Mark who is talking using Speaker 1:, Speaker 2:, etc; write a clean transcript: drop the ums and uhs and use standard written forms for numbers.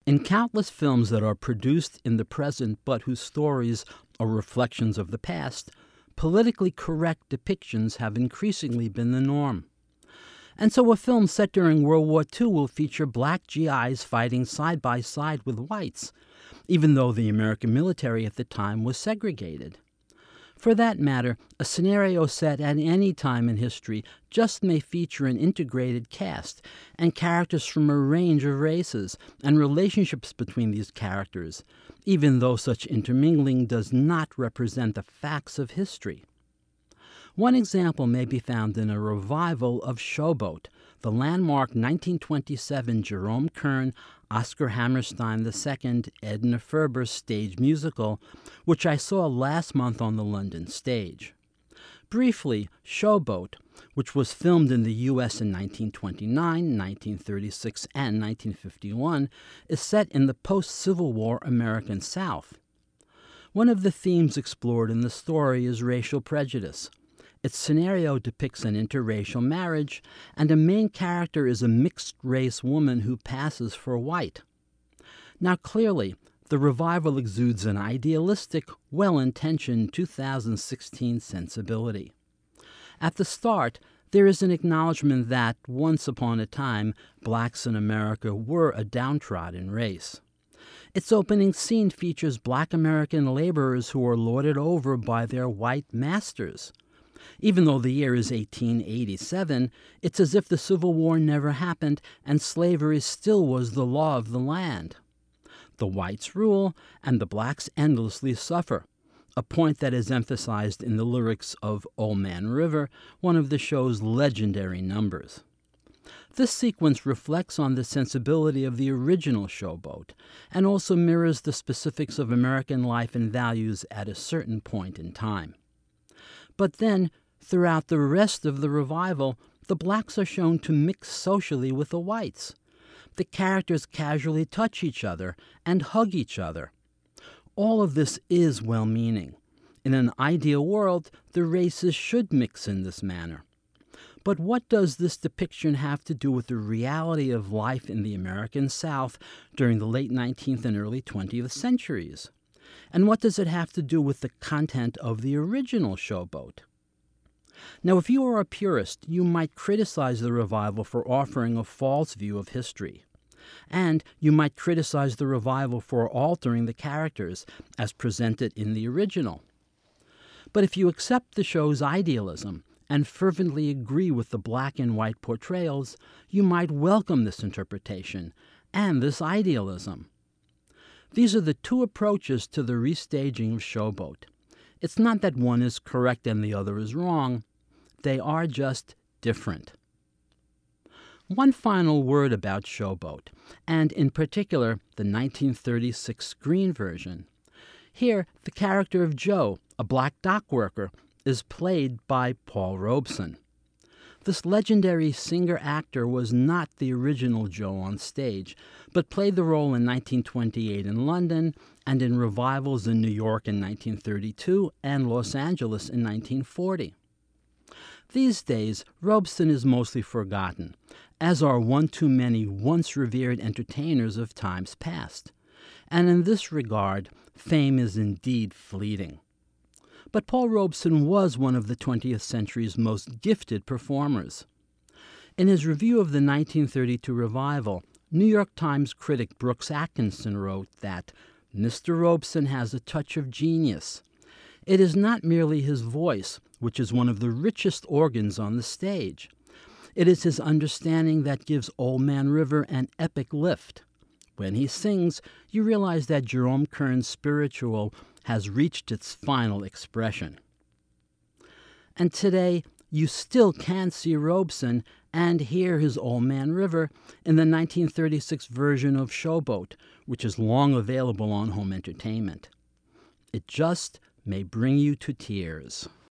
Speaker 1: In countless films that are produced in the present but whose stories are reflections of the past, politically correct depictions have increasingly been the norm. And so a film set during World War II will feature black GIs fighting side by side with whites, even though the American military at the time was segregated. For that matter, a scenario set at any time in history just may feature an integrated cast and characters from a range of races and relationships between these characters, even though such intermingling does not represent the facts of history. One example may be found in a revival of Showboat, the landmark 1927 Jerome Kern, Oscar Hammerstein II, Edna Ferber stage musical, which I saw last month on the London stage. Briefly, Showboat, which was filmed in the U.S. in 1929, 1936, and 1951, is set in the post-Civil War American South. One of the themes explored in the story is racial prejudice. Its scenario depicts an interracial marriage, and a main character is a mixed-race woman who passes for white. Now, clearly, the revival exudes an idealistic, well-intentioned 2016 sensibility. At the start, there is an acknowledgement that, once upon a time, blacks in America were a downtrodden race. Its opening scene features black American laborers who are lorded over by their white masters. Even though the year is 1887, it's as if the Civil War never happened and slavery still was the law of the land. The whites rule, and the blacks endlessly suffer, a point that is emphasized in the lyrics of Old Man River, one of the show's legendary numbers. This sequence reflects on the sensibility of the original Showboat, and also mirrors the specifics of American life and values at a certain point in time. But then, throughout the rest of the revival, the blacks are shown to mix socially with the whites. The characters casually touch each other and hug each other. All of this is well-meaning. In an ideal world, the races should mix in this manner. But what does this depiction have to do with the reality of life in the American South during the late 19th and early 20th centuries? And what does it have to do with the content of the original Showboat? Now, if you are a purist, you might criticize the revival for offering a false view of history. And you might criticize the revival for altering the characters as presented in the original. But if you accept the show's idealism and fervently agree with the black and white portrayals, you might welcome this interpretation and this idealism. These are the two approaches to the restaging of Showboat. It's not that one is correct and the other is wrong. They are just different. One final word about Showboat, and in particular the 1936 screen version. Here, the character of Joe, a black dock worker, is played by Paul Robeson. This legendary singer-actor was not the original Joe on stage, but played the role in 1928 in London and in revivals in New York in 1932 and Los Angeles in 1940. These days, Robeson is mostly forgotten, as are one too many once revered entertainers of times past. And in this regard, fame is indeed fleeting. But Paul Robeson was one of the 20th century's most gifted performers. In his review of the 1932 revival, New York Times critic Brooks Atkinson wrote that Mr. Robeson has a touch of genius. It is not merely his voice, which is one of the richest organs on the stage. It is his understanding that gives Old Man River an epic lift. When he sings, you realize that Jerome Kern's spiritual has reached its final expression. And today, you still can see Robeson and hear his Old Man River in the 1936 version of Showboat, which is long available on home entertainment. It just may bring you to tears.